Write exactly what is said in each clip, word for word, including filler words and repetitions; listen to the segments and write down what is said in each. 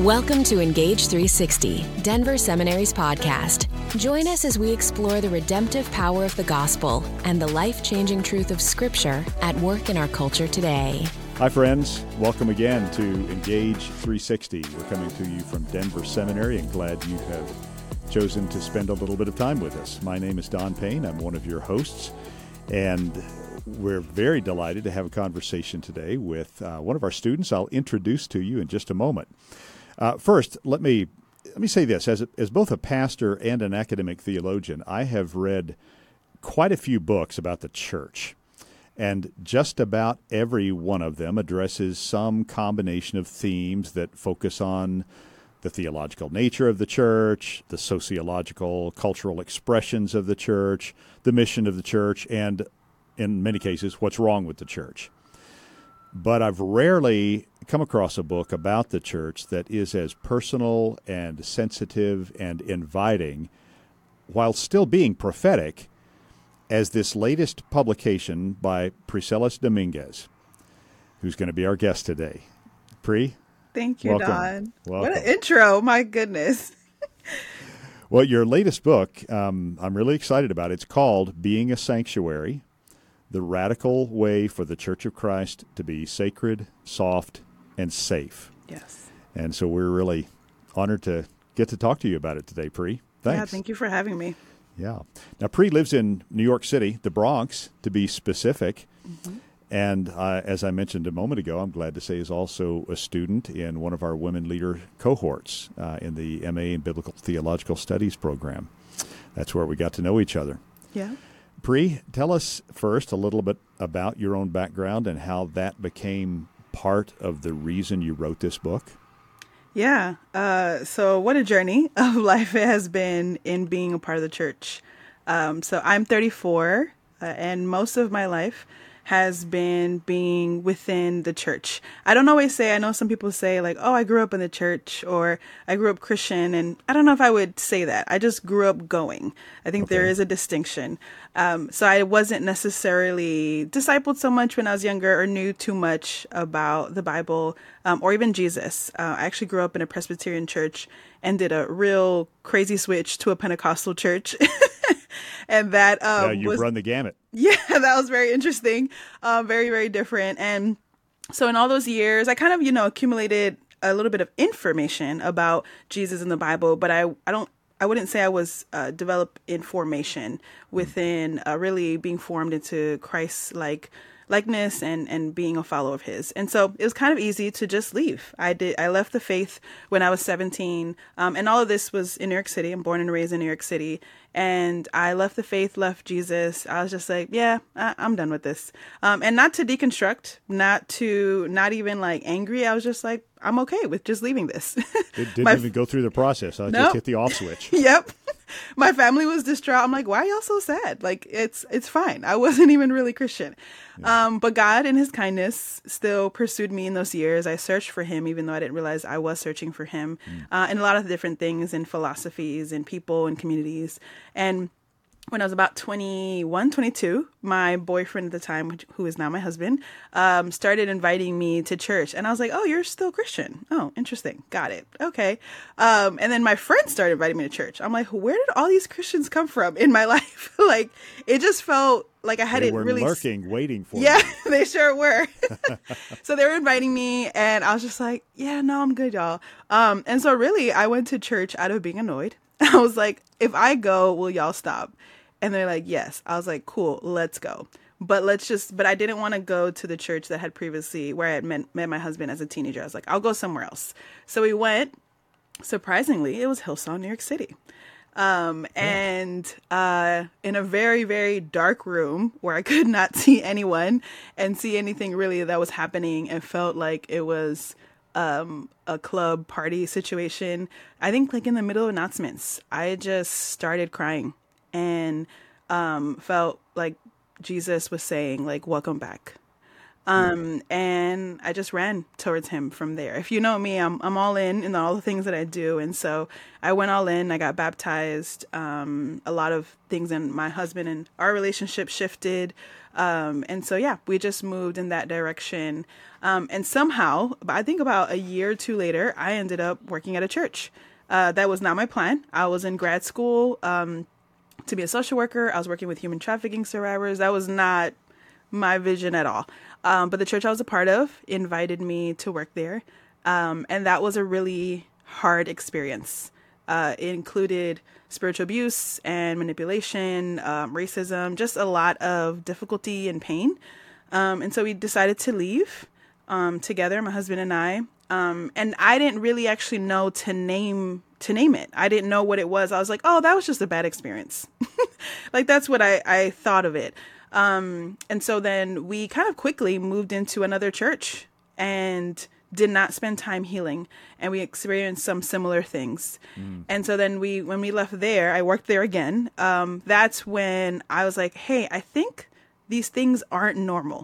Welcome to Engage three sixty, Denver Seminary's podcast. Join us as we explore the redemptive power of the gospel and the life-changing truth of Scripture at work in our culture today. Hi, friends. Welcome again to Engage three sixty. We're coming to you from Denver Seminary and glad you have chosen to spend a little bit of time with us. My name is Don Payne. I'm one of your hosts, and we're very delighted to have a conversation today with uh, one of our students I'll introduce to you in just a moment. Uh, first, let me let me say this. As, a, as both a pastor and an academic theologian, I have read quite a few books about the church, and just about every one of them addresses some combination of themes that focus on the theological nature of the church, the sociological, cultural expressions of the church, the mission of the church, and in many cases, what's wrong with the church. But I've rarely come across a book about the church that is as personal and sensitive and inviting, while still being prophetic, as this latest publication by Priscillas Dominguez, who's going to be our guest today. Pri? Thank you, welcome. Don. Welcome. What an intro. My goodness. Well, your latest book, um, I'm really excited about. It's called Being a Sanctuary, The Radical Way for the Church of Christ to be Sacred, Soft, and Safe. Yes. And so we're really honored to get to talk to you about it today, Pri. Thanks. Yeah, thank you for having me. Yeah. Now, Pri lives in New York City, the Bronx, to be specific. Mm-hmm. And uh, as I mentioned a moment ago, I'm glad to say is also a student in one of our women leader cohorts uh, in the M A in Biblical Theological Studies program. That's where we got to know each other. Yeah. Pri, tell us first a little bit about your own background and how that became part of the reason you wrote this book. Yeah. Uh, so what a journey of life it has been in being a part of the church. Um, so I'm thirty-four, uh, and most of my life has been being within the church. I don't always say, I know some people say like, oh, I grew up in the church or I grew up Christian. And I don't know if I would say that. I just grew up going. I think okay. There is a distinction. Um, so I wasn't necessarily discipled so much when I was younger or knew too much about the Bible um, or even Jesus. Uh, I actually grew up in a Presbyterian church and did a real crazy switch to a Pentecostal church. And that um, yeah, you've was, run the gamut. Yeah, that was very interesting. Uh, very, very different. And so in all those years, I kind of, you know, accumulated a little bit of information about Jesus and the Bible, but I, I don't, I wouldn't say I was uh, developed in formation within uh, really being formed into Christ-like likeness and, and being a follower of his. And so it was kind of easy to just leave. I did. I left the faith when I was seventeen. Um, and all of this was in New York City. I'm born and raised in New York City. And I left the faith, left Jesus. I was just like, yeah, I, I'm done with this. Um, and not to deconstruct, not to, not even like angry. I was just like, I'm okay with just leaving this. It didn't My, even go through the process. I no. just hit the off switch. Yep. My family was distraught. I'm like, why are y'all so sad? Like, it's it's fine. I wasn't even really Christian. Yeah. Um, but God, in his kindness, still pursued me in those years. I searched for him, even though I didn't realize I was searching for him, mm. uh, and a lot of different things and philosophies and people and communities. And when I was about twenty-one, twenty-two, my boyfriend at the time, who is now my husband, um, started inviting me to church. And I was like, oh, you're still Christian. Oh, interesting. Got it. Okay. Um, and then my friends started inviting me to church. I'm like, where did all these Christians come from in my life? Like, it just felt like I had they it were really lurking, waiting for yeah, you. They sure were. So they were inviting me, and I was just like, yeah, no, I'm good, y'all. Um, and so really, I went to church out of being annoyed. I was like, if I go, will y'all stop? And they're like, yes. I was like, cool, let's go. But let's just, but I didn't want to go to the church that had previously, where I had met, met my husband as a teenager. I was like, I'll go somewhere else. So we went. Surprisingly, it was Hillsong, New York City. Um, and uh, in a very, very dark room where I could not see anyone and see anything really that was happening, and felt like it was um, a club party situation. I think like in the middle of announcements, I just started crying. And um, felt like Jesus was saying, like, welcome back. Um, and I just ran towards him from there. If you know me, I'm I'm all in in all the things that I do, and so I went all in. I got baptized. Um, a lot of things in my husband and our relationship shifted, um, and so yeah, we just moved in that direction. Um, and somehow, I think about a year or two later, I ended up working at a church. Uh, that was not my plan. I was in grad school um, to be a social worker. I was working with human trafficking survivors. That was not my vision at all. Um, but the church I was a part of invited me to work there. Um, and that was a really hard experience. Uh, it included spiritual abuse and manipulation, um, racism, just a lot of difficulty and pain. Um, and so we decided to leave um, together, my husband and I. Um, and I didn't really actually know to name to name it. I didn't know what it was. I was like, oh, that was just a bad experience. Like, that's what I, I thought of it. Um, and so then we kind of quickly moved into another church and did not spend time healing. And we experienced some similar things. Mm. And so then we, when we left there, I worked there again. Um, that's when I was like, hey, I think these things aren't normal.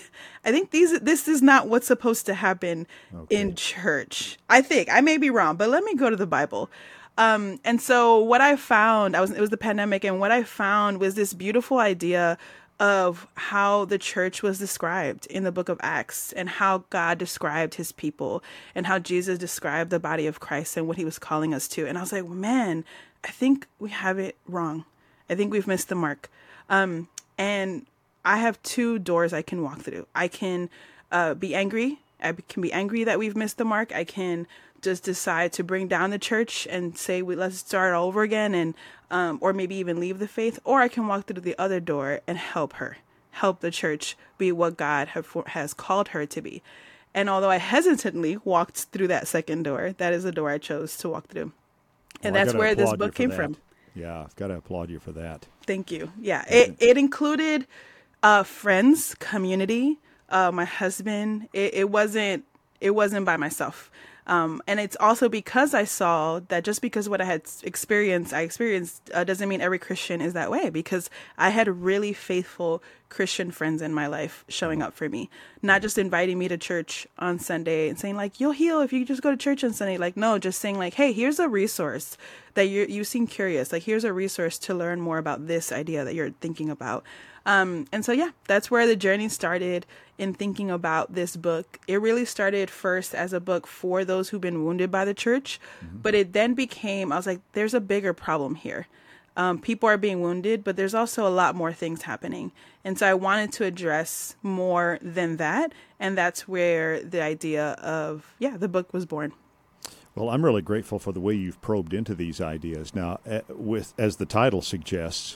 I think these, this is not what's supposed to happen okay. in church. I think I may be wrong, but let me go to the Bible. Um, and so what I found, I was, it was the pandemic. And what I found was this beautiful idea of how the church was described in the book of Acts, and how God described his people, and how Jesus described the body of Christ and what he was calling us to. And I was like, man, I think we have it wrong. I think we've missed the mark. Um, and I have two doors I can walk through. I can uh, be angry. I can be angry that we've missed the mark. I can just decide to bring down the church and say, we let's start all over again, and um, or maybe even leave the faith. Or I can walk through the other door and help her, help the church be what God have, has called her to be. And although I hesitantly walked through that second door, that is the door I chose to walk through. And well, that's where this book came that. from. Yeah, I've got to applaud you for that. Thank you. Yeah, it, it included uh, friends, community, uh, my husband. It, it wasn't it wasn't by myself. Um, and it's also because I saw that just because what I had experienced, I experienced, uh, doesn't mean every Christian is that way, because I had really faithful Christian friends in my life showing up for me, not just inviting me to church on Sunday and saying like, you'll heal if you just go to church on Sunday. Like, no, just saying like, hey, here's a resource that you you seem curious. Like, here's a resource to learn more about this idea that you're thinking about. Um, and so, yeah, that's where the journey started in thinking about this book. It really started first as a book for those who've been wounded by the church, mm-hmm. but it then became, I was like, there's a bigger problem here. Um, people are being wounded, but there's also a lot more things happening. And so I wanted to address more than that. And that's where the idea of, yeah, the book was born. Well, I'm really grateful for the way you've probed into these ideas. Now, uh, with as the title suggests,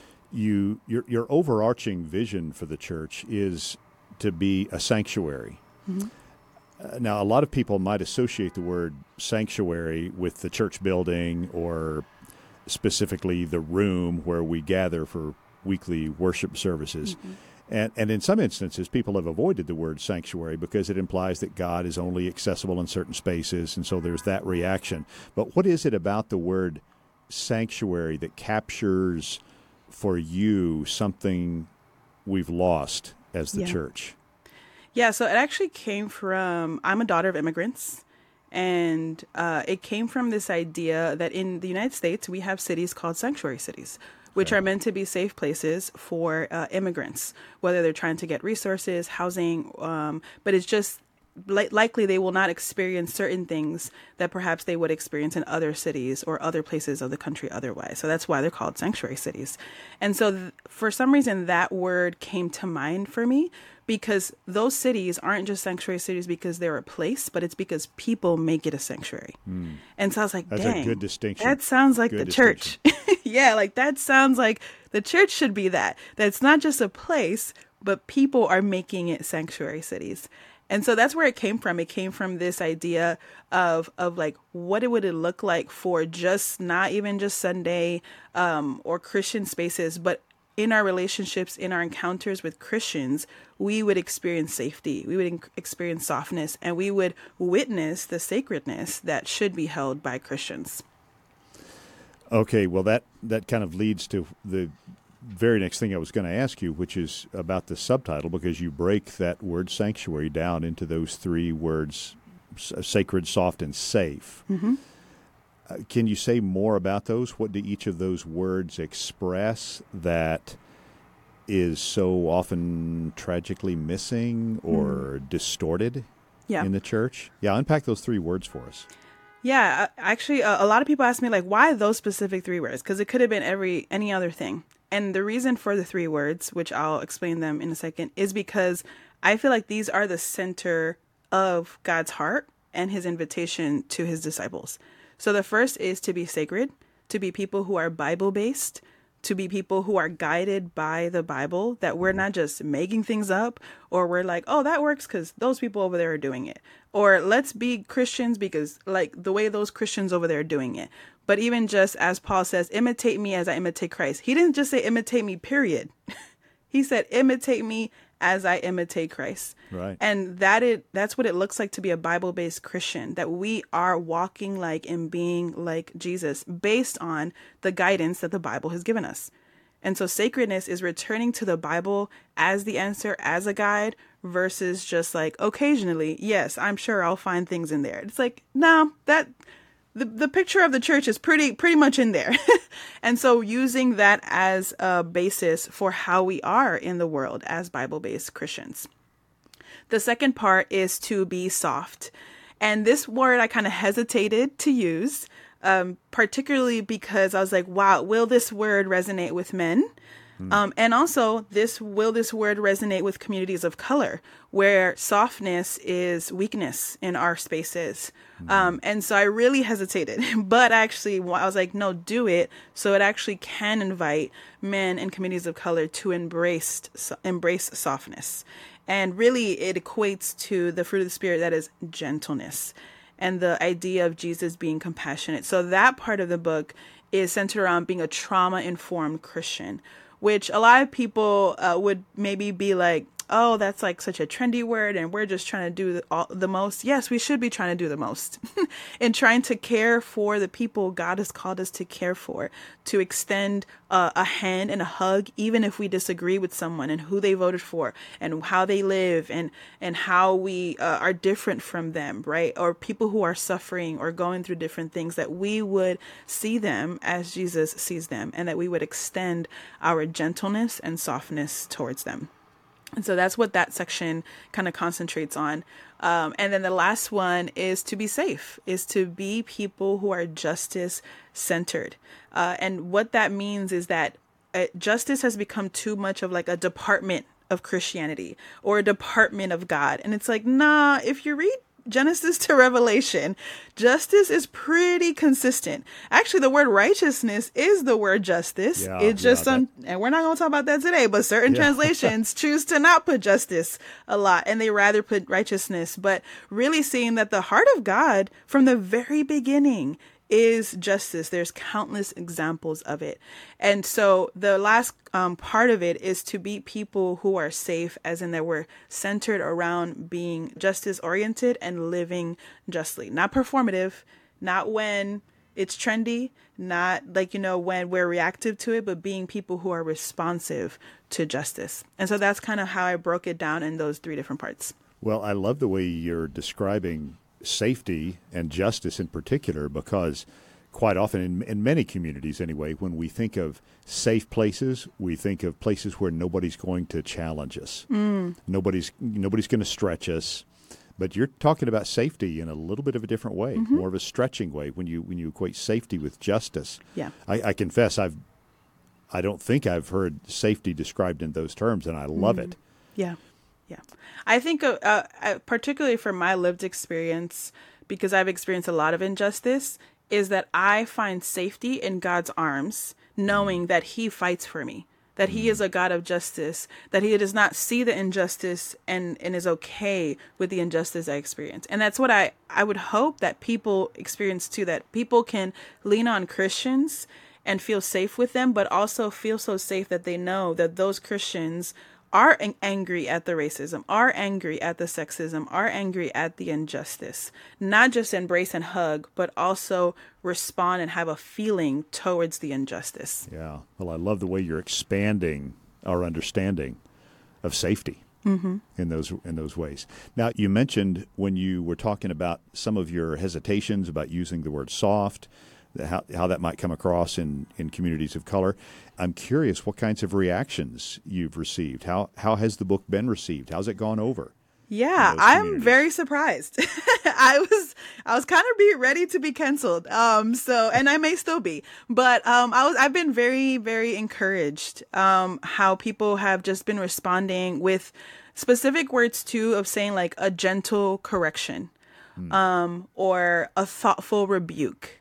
you your your overarching vision for the church is to be a sanctuary. Mm-hmm. Uh, now, a lot of people might associate the word sanctuary with the church building, or specifically the room where we gather for weekly worship services. Mm-hmm. And, and in some instances, people have avoided the word sanctuary because it implies that God is only accessible in certain spaces, and so there's that reaction. But what is it about the word sanctuary that captures for you something we've lost as the yeah. church? Yeah, so it actually came from, I'm a daughter of immigrants, and uh, it came from this idea that in the United States, we have cities called sanctuary cities, which are meant to be safe places for uh, immigrants, whether they're trying to get resources, housing, um, but it's just li- likely they will not experience certain things that perhaps they would experience in other cities or other places of the country otherwise. So that's why they're called sanctuary cities. And so th- for some reason, that word came to mind for me, because those cities aren't just sanctuary cities because they're a place, but it's because people make it a sanctuary. Mm. And so I was like, That's dang, a good distinction. That sounds like good the church. Yeah, like that sounds like the church should be that. That's not just a place, but people are making it sanctuary cities. And so that's where it came from. It came from this idea of of like, what would it look like for just not even just Sunday um, or Christian spaces, but in our relationships, in our encounters with Christians, we would experience safety, we would in- experience softness, and we would witness the sacredness that should be held by Christians. Okay, well, that, that kind of leads to the very next thing I was going to ask you, which is about the subtitle, because you break that word sanctuary down into those three words, sacred, soft, and safe. Mm-hmm. Uh, can you say more about those? What do each of those words express that is so often tragically missing or mm. distorted yeah. in the church? Yeah, unpack those three words for us. Yeah, actually, a, a lot of people ask me, like, why those specific three words? Because it could have been every any other thing. And the reason for the three words, which I'll explain them in a second, is because I feel like these are the center of God's heart and his invitation to his disciples. So the first is to be sacred, to be people who are Bible-based, to be people who are guided by the Bible, that we're not just making things up, or we're like, oh, that works because those people over there are doing it. Or let's be Christians because like the way those Christians over there are doing it. But even just as Paul says, imitate me as I imitate Christ. He didn't just say imitate me, period. He said, imitate me as I imitate Christ. Right. And that it that's what it looks like to be a Bible-based Christian, that we are walking like and being like Jesus based on the guidance that the Bible has given us. And so sacredness is returning to the Bible as the answer, as a guide, versus just like occasionally, yes, I'm sure I'll find things in there. It's like, no, that the the picture of the church is pretty pretty much in there. And so using that as a basis for how we are in the world as Bible-based Christians. The second part is to be soft. And this word I kind of hesitated to use, um, particularly because I was like, wow, will this word resonate with men? Um, and also, this will this word resonate with communities of color, where softness is weakness in our spaces. Mm-hmm. Um, and so I really hesitated, but actually I was like, no, do it. So it actually can invite men and communities of color to embrace, so, embrace softness. And really, it equates to the fruit of the Spirit, that is gentleness, and the idea of Jesus being compassionate. So that part of the book is centered around being a trauma-informed Christian, which a lot of people uh, would maybe be like, oh, that's like such a trendy word and we're just trying to do the, all, the most. Yes, we should be trying to do the most in trying to care for the people God has called us to care for, to extend uh, a hand and a hug, even if we disagree with someone and who they voted for and how they live and, and how we uh, are different from them, right? Or people who are suffering or going through different things, that we would see them as Jesus sees them and that we would extend our gentleness and softness towards them. And so that's what that section kind of concentrates on. Um, and then the last one is to be safe, is to be people who are justice centered. Uh, and what that means is that uh, justice has become too much of like a department of Christianity or a department of God. And it's like, nah, if you read Genesis to Revelation, justice is pretty consistent. Actually, the word righteousness is the word justice. Yeah, it just, yeah, um, and we're not going to talk about that today, but certain yeah. translations choose to not put justice a lot, and they rather put righteousness. But really seeing that the heart of God from the very beginning is justice. There's countless examples of it. And so the last um, part of it is to be people who are safe, as in that we're centered around being justice oriented and living justly, not performative, not when it's trendy, not like, you know, when we're reactive to it, but being people who are responsive to justice. And so that's kind of how I broke it down in those three different parts. Well, I love the way you're describing safety and justice in particular, because quite often in, in many communities anyway, when we think of safe places, we think of places where nobody's going to challenge us. Mm. Nobody's nobody's going to stretch us. But you're talking about safety in a little bit of a different way, mm-hmm. more of a stretching way when you when you equate safety with justice. Yeah. I, I confess I've I don't think I've heard safety described in those terms, and I love mm. it. Yeah. Yeah, I think uh, uh, particularly from my lived experience, because I've experienced a lot of injustice, is that I find safety in God's arms, knowing that he fights for me, that he is a God of justice, that he does not see the injustice and, and is okay with the injustice I experience. And that's what I, I would hope that people experience too, that people can lean on Christians and feel safe with them, but also feel so safe that they know that those Christians are ang- angry at the racism, are angry at the sexism, are angry at the injustice. Not just embrace and hug, but also respond and have a feeling towards the injustice. Yeah. Well, I love the way you're expanding our understanding of safety mm-hmm. in those in those ways. Now, you mentioned when you were talking about some of your hesitations about using the word soft, how, how that might come across in, in communities of color. I'm curious what kinds of reactions you've received. How how has the book been received? How's it gone over? Yeah, I'm very surprised. I was I was kind of be ready to be canceled. Um, so and I may still be, but um, I was I've been very very encouraged. Um, how people have just been responding with specific words too of saying like a gentle correction, hmm. um, or a thoughtful rebuke.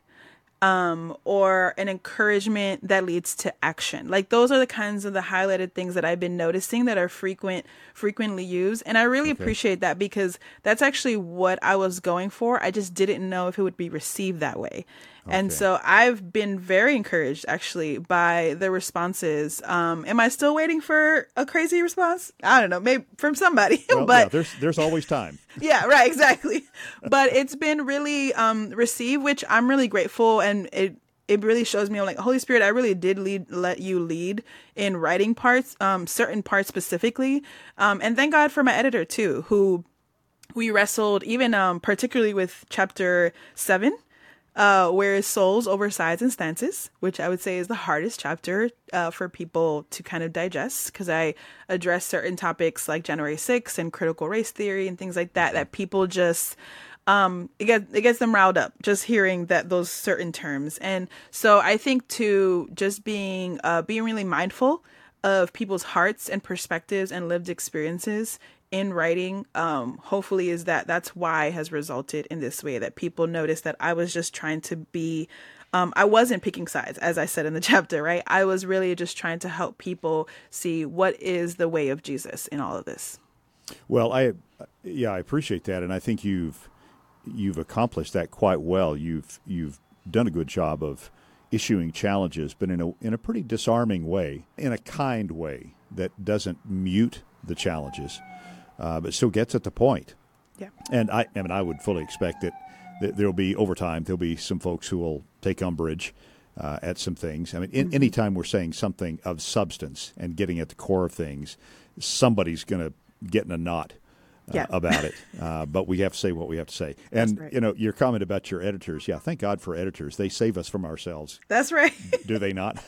Um, or an encouragement that leads to action. Like those are the kinds of the highlighted things that I've been noticing that are frequent, frequently used. And I really okay. appreciate that because that's actually what I was going for. I just didn't know if it would be received that way. Okay. And so I've been very encouraged actually by the responses. Um, am I still waiting for a crazy response? I don't know, maybe from somebody, well, but yeah, there's, there's always time. Yeah, right. Exactly. But it's been really um, received, which I'm really grateful. And it, it really shows me I'm like, Holy Spirit, I really did lead, let you lead in writing parts, um, certain parts specifically. Um, and thank God for my editor too, who we wrestled even um, particularly with chapter seven. Uh, where souls over sides and stances, which I would say is the hardest chapter uh, for people to kind of digest, because I address certain topics like January sixth and critical race theory and things like that, that people just, um, it gets, it gets them riled up just hearing that those certain terms. And so I think too, just being, uh, being really mindful of people's hearts and perspectives and lived experiences in writing, um, hopefully is that that's why has resulted in this way, that people notice that I was just trying to be, um, I wasn't picking sides, as I said in the chapter, right? I was really just trying to help people see what is the way of Jesus in all of this. Well, I, yeah, I appreciate that. And I think you've, you've accomplished that quite well. You've, you've done a good job of issuing challenges, but in a, in a pretty disarming way, in a kind way that doesn't mute the challenges. Uh, but still gets at the point. Yeah. And I, I mean, I would fully expect that, that there'll be, over time, there'll be some folks who will take umbrage uh, at some things. I mean, in, mm-hmm. anytime we're saying something of substance and getting at the core of things, somebody's going to get in a knot uh, yeah. about it. Uh, but we have to say what we have to say. And, right. you know, your comment about your editors, yeah, thank God for editors. They save us from ourselves. That's right. Do they not?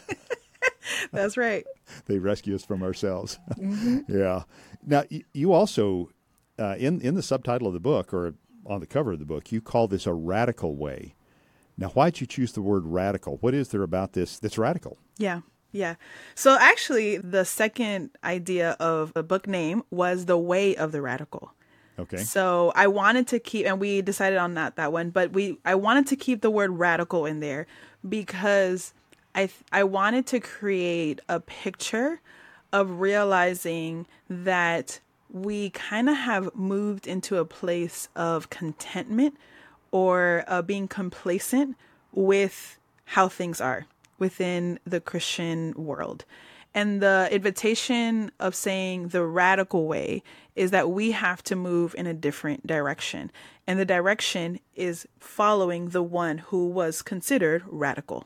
That's right. They rescue us from ourselves. Mm-hmm. Yeah. Now, you also, uh, in, in the subtitle of the book, or on the cover of the book, you call this a radical way. Now, why did you choose the word radical? What is there about this that's radical? Yeah. Yeah. So actually, the second idea of the book name was The Way of the Radical. Okay. So I wanted to keep, and we decided on not that one, but we I wanted to keep the word radical in there because I I wanted to create a picture of realizing that we kind of have moved into a place of contentment or uh, being complacent with how things are within the Christian world. And the invitation of saying the radical way is that we have to move in a different direction. And the direction is following the one who was considered radical,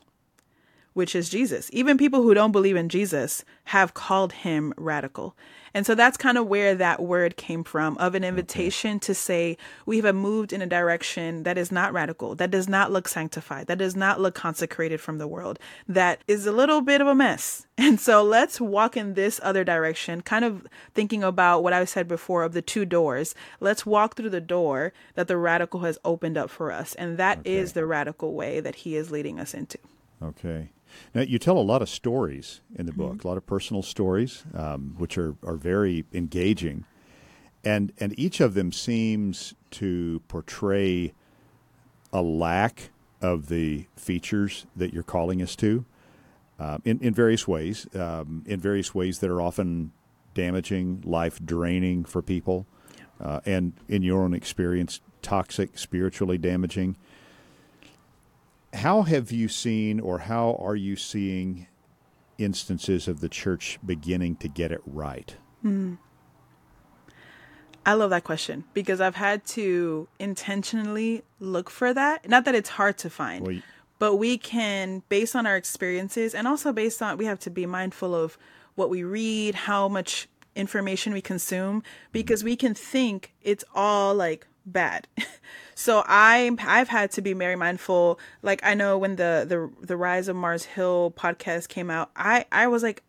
which is Jesus. Even people who don't believe in Jesus have called him radical. And so that's kind of where that word came from, of an invitation okay. to say we have moved in a direction that is not radical, that does not look sanctified, that does not look consecrated from the world, that is a little bit of a mess. And so let's walk in this other direction, kind of thinking about what I said before of the two doors. Let's walk through the door that the radical has opened up for us. And that okay. is the radical way that he is leading us into. Okay. Now, you tell a lot of stories in the book, mm-hmm. a lot of personal stories, um, which are, are very engaging. And and each of them seems to portray a lack of the features that you're calling us to uh, in, in various ways, um, in various ways that are often damaging, life-draining for people, yeah. uh, and in your own experience, toxic, spiritually damaging. How have you seen, or how are you seeing instances of the church beginning to get it right? Hmm. I love that question because I've had to intentionally look for that. Not that it's hard to find, Well, you- but we can, based on our experiences and also based on, we have to be mindful of what we read, how much information we consume, because we can think it's all like bad. So I I've had to be very mindful. Like I know when the the the Rise of Mars Hill podcast came out, I I was like,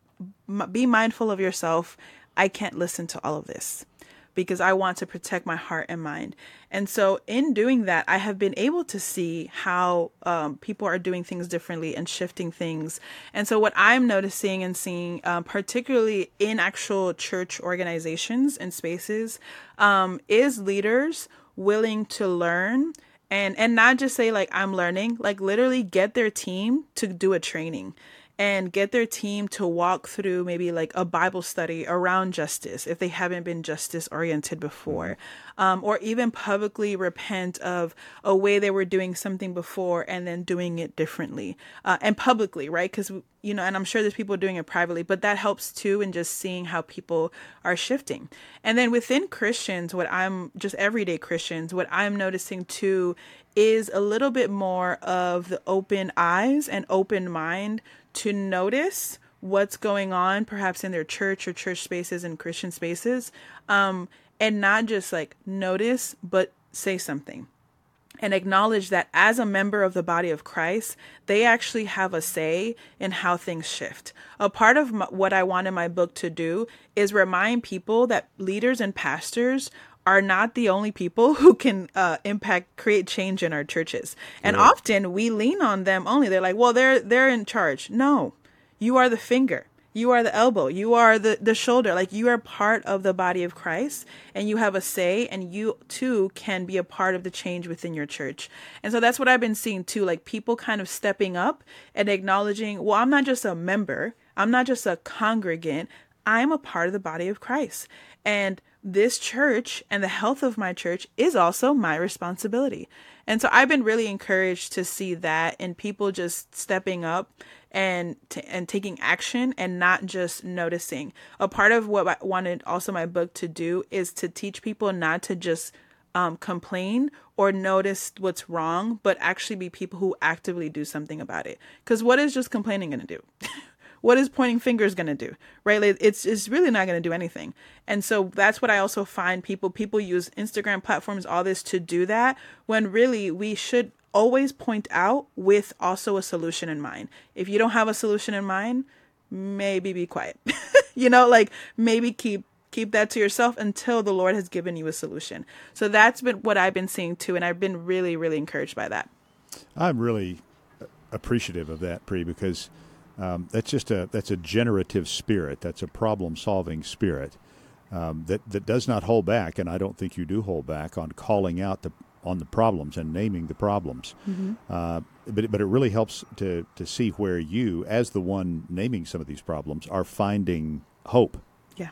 "M- be mindful of yourself. I can't listen to all of this because I want to protect my heart and mind. And so in doing that, I have been able to see how um, people are doing things differently and shifting things. And so what I'm noticing and seeing, um, particularly in actual church organizations and spaces, um, is leaders willing to learn and, and not just say like, I'm learning, like literally get their team to do a training and get their team to walk through maybe like a Bible study around justice if they haven't been justice oriented before, mm-hmm. um, or even publicly repent of a way they were doing something before and then doing it differently uh, and publicly, right? Because, you know, and I'm sure there's people doing it privately, but that helps too in just seeing how people are shifting. And then within Christians, what I'm just everyday Christians, what I'm noticing too is a little bit more of the open eyes and open mind to notice what's going on perhaps in their church or church spaces and Christian spaces, um, and not just like notice, but say something and acknowledge that as a member of the body of Christ, they actually have a say in how things shift. A part of my, what I want in my book to do is remind people that leaders and pastors are not the only people who can uh, impact, create change in our churches. And Right. often we lean on them only. They're like, well, they're they're in charge. No, you are the finger. You are the elbow. You are the, the shoulder. Like you are part of the body of Christ and you have a say and you too can be a part of the change within your church. And so that's what I've been seeing too, like people kind of stepping up and acknowledging, well, I'm not just a member. I'm not just a congregant. I'm a part of the body of Christ. And this church and the health of my church is also my responsibility. And so I've been really encouraged to see that in people just stepping up and t- and taking action and not just noticing. A part of what I wanted also my book to do is to teach people not to just um, complain or notice what's wrong, but actually be people who actively do something about it. Because what is just complaining going to do? What is pointing fingers going to do, right? Like it's it's really not going to do anything. And so that's what I also find people, people use Instagram platforms, all this to do that, when really we should always point out with also a solution in mind. If you don't have a solution in mind, maybe be quiet, you know, like maybe keep keep that to yourself until the Lord has given you a solution. So that's been what I've been seeing too. And I've been really, really encouraged by that. I'm really appreciative of that, Pri, because Um, that's just a that's a generative spirit. That's a problem-solving spirit um, that that does not hold back, and I don't think you do hold back on calling out the on the problems and naming the problems. Mm-hmm. Uh, but but it really helps to to see where you, as the one naming some of these problems, are finding hope. Yeah,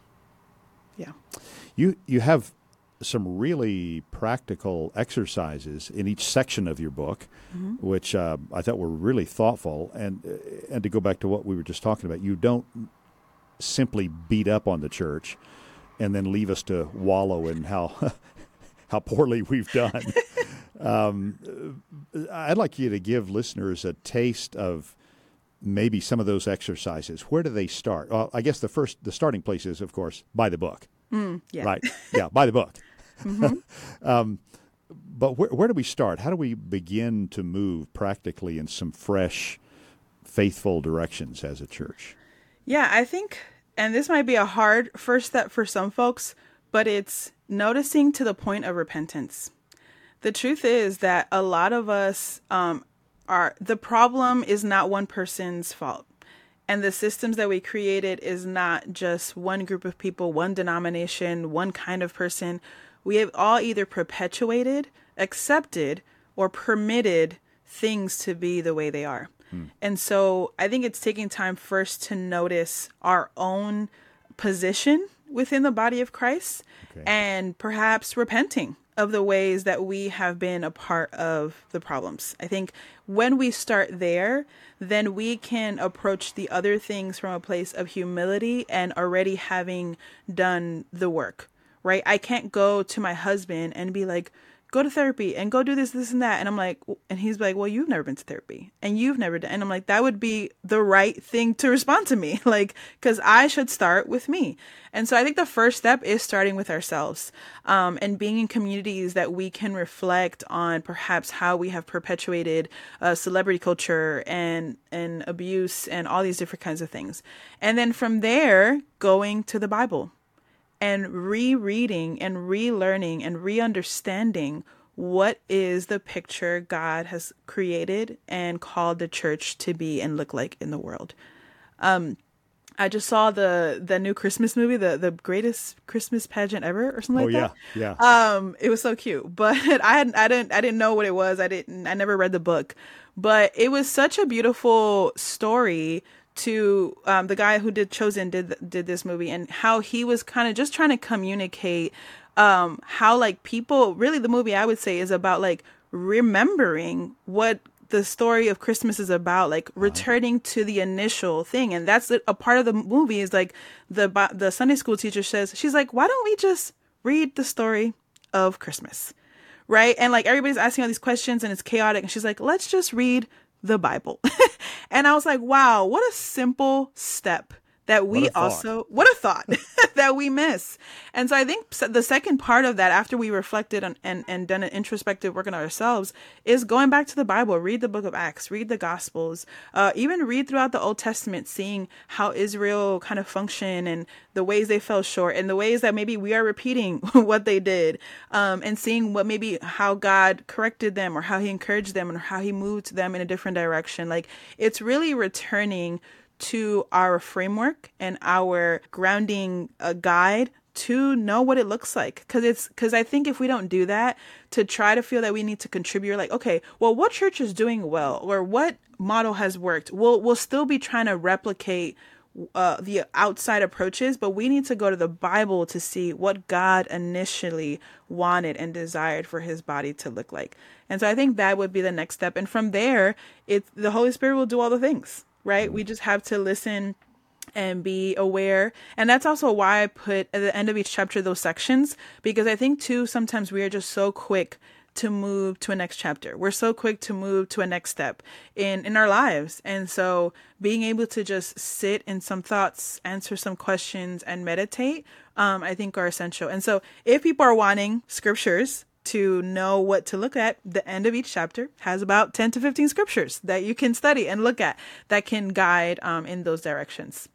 yeah. You you have some really practical exercises in each section of your book, mm-hmm. which uh, I thought were really thoughtful. And and to go back to what we were just talking about, you don't simply beat up on the church and then leave us to wallow in how how poorly we've done. um, I'd like you to give listeners a taste of maybe some of those exercises. Where do they start? Well, I guess the first the starting place is, of course, buy the book. Mm, yeah. Right. Yeah, buy the book. Mm-hmm. um, but where, where do we start? How do we begin to move practically in some fresh, faithful directions as a church? Yeah, I think, and this might be a hard first step for some folks, but it's noticing to the point of repentance. The truth is that a lot of us um, are, the problem is not one person's fault. And the systems that we created is not just one group of people, one denomination, one kind of person. We have all either perpetuated, accepted, or permitted things to be the way they are. Hmm. And so I think it's taking time first to notice our own position within the body of Christ, okay. and perhaps repenting of the ways that we have been a part of the problems. I think when we start there, then we can approach the other things from a place of humility and already having done the work, right? I can't go to my husband and be like, go to therapy and go do this, this, and that. And I'm like, and he's like, well, you've never been to therapy and you've never done. And I'm like, that would be the right thing to respond to me. Like, cause I should start with me. And so I think the first step is starting with ourselves, um, and being in communities that we can reflect on perhaps how we have perpetuated uh, celebrity culture and, and abuse and all these different kinds of things. And then from there, going to the Bible and rereading and relearning and re-understanding what is the picture God has created and called the church to be and look like in the world. Um, I just saw the the new Christmas movie, the the greatest Christmas pageant ever, or something oh, like yeah, that. yeah. Um, it was so cute, but I hadn't, I didn't, I didn't know what it was. I didn't, I never read the book, but it was such a beautiful story. To um, the guy who did Chosen did did this movie, and how he was kind of just trying to communicate um, how like people really the movie I would say is about like remembering what the story of Christmas is about, like returning to the initial thing. And that's a part of the movie is like the the Sunday school teacher says, she's like, why don't we just read the story of Christmas? Right. And like everybody's asking all these questions and it's chaotic. And she's like, let's just read the Bible. And I was like, wow, what a simple step that we also, what a thought that we miss. And so I think the second part of that, after we reflected on, and, and done an introspective work on ourselves, is going back to the Bible, read the book of Acts, read the Gospels, uh, even read throughout the Old Testament, seeing how Israel kind of functioned and the ways they fell short and the ways that maybe we are repeating what they did, um, and seeing what maybe how God corrected them or how he encouraged them and how he moved them in a different direction. Like it's really returning to our framework and our grounding uh, guide to know what it looks like. Cause it's, cause I think if we don't do that, to try to feel that we need to contribute, like, okay, well, what church is doing well, or what model has worked? We'll, we'll still be trying to replicate uh, the outside approaches, but we need to go to the Bible to see what God initially wanted and desired for his body to look like. And so I think that would be the next step. And from there, it, the Holy Spirit will do all the things. Right? We just have to listen and be aware. And that's also why I put at the end of each chapter those sections, because I think too, sometimes we are just so quick to move to a next chapter. We're so quick to move to a next step in, in our lives. And so being able to just sit in some thoughts, answer some questions and meditate, um, I think are essential. And so if people are wanting scriptures to know what to look at, the end of each chapter has about ten to fifteen scriptures that you can study and look at that can guide um, in those directions.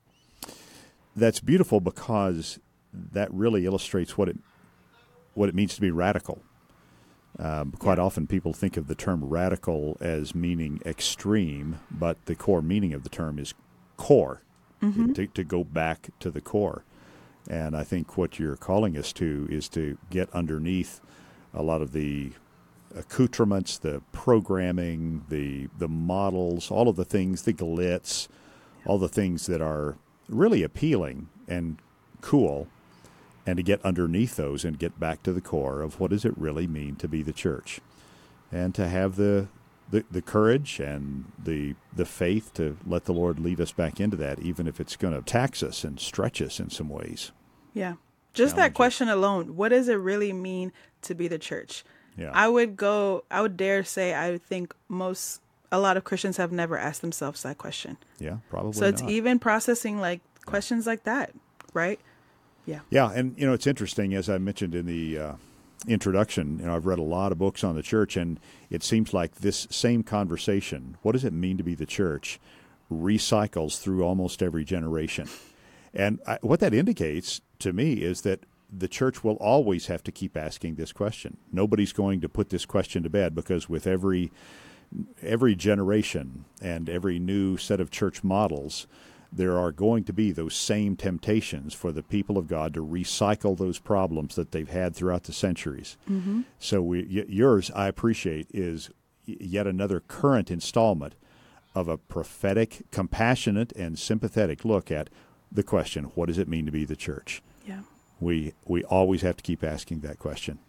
That's beautiful, because that really illustrates what it what it means to be radical. Um, quite yeah. often people think of the term radical as meaning extreme, but the core meaning of the term is core, mm-hmm. to, to go back to the core. And I think what you're calling us to is to get underneath a lot of the accoutrements, the programming, the the models, all of the things, the glitz, all the things that are really appealing and cool, and to get underneath those and get back to the core of what does it really mean to be the church, and to have the the, the courage and the the faith to let the Lord lead us back into that, even if it's going to tax us and stretch us in some ways. Yeah. Just that question alone, what does it really mean to be the church? Yeah. I would go, I would dare say, I would think most, a lot of Christians have never asked themselves that question. Yeah, probably So it's not. even processing like questions like that, right? Yeah. Yeah, and you know, it's interesting, as I mentioned in the uh, introduction, you know, I've read a lot of books on the church, and it seems like this same conversation, what does it mean to be the church, recycles through almost every generation. And I, what that indicates to me is that the church will always have to keep asking this question. Nobody's going to put this question to bed, because with every every generation and every new set of church models, there are going to be those same temptations for the people of God to recycle those problems that they've had throughout the centuries. Mm-hmm. So we, y- yours, I appreciate, is yet another current installment of a prophetic, compassionate, and sympathetic look at the question, what does it mean to be the church? Yeah. We we always have to keep asking that question.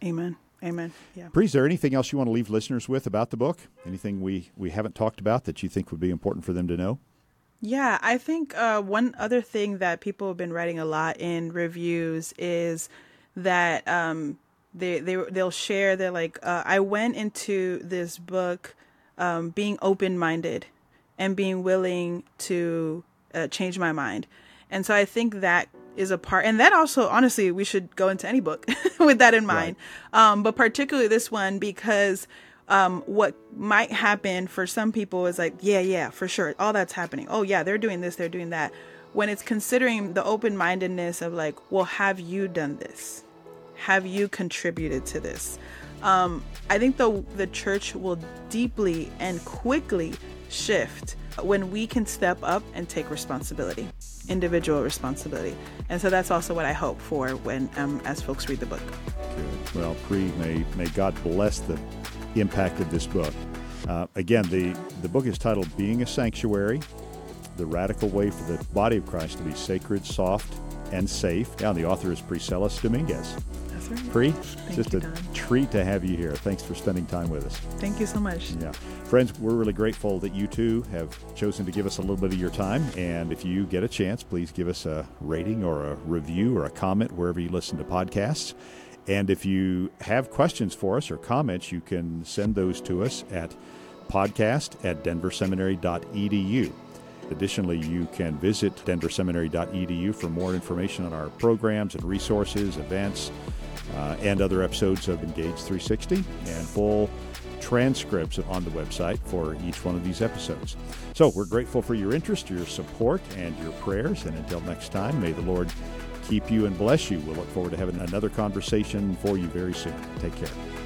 Amen. Amen. Yeah. Pri, is there anything else you want to leave listeners with about the book? Anything we, we haven't talked about that you think would be important for them to know? Yeah, I think uh, one other thing that people have been writing a lot in reviews is that um, they, they, they'll share, they're like, uh, I went into this book um, being open-minded and being willing to uh, change my mind. And so I think that is a part, and that also, honestly, we should go into any book with that in mind. Right. Um, but particularly this one, because um, what might happen for some people is like, yeah, yeah, for sure. All that's happening. Oh yeah, they're doing this, they're doing that. When it's considering the open-mindedness of like, well, have you done this? Have you contributed to this? Um, I think the the church will deeply and quickly shift when we can step up and take responsibility, individual responsibility. And so that's also what I hope for when um, as folks read the book. Good. Well, Pri, may, may God bless the impact of this book. Uh, again, the, the book is titled Being a Sanctuary, The Radical Way for the Body of Christ to be Sacred, Soft, and Safe. Yeah, and the author is Priscilla Dominguez. That's right. Pri, Thank just you, a Don. treat to have you here. Thanks for spending time with us. Thank you so much. Yeah. Friends, we're really grateful that you two have chosen to give us a little bit of your time. And if you get a chance, please give us a rating or a review or a comment wherever you listen to podcasts. And if you have questions for us or comments, you can send those to us at podcast at denver seminary dot e d u. Additionally, you can visit denver seminary dot e d u for more information on our programs and resources, events, uh, and other episodes of Engage three sixty, and full transcripts on the website for each one of these episodes. So we're grateful for your interest, your support, and your prayers. And until next time, may the Lord keep you and bless you. We'll look forward to having another conversation for you very soon. Take care.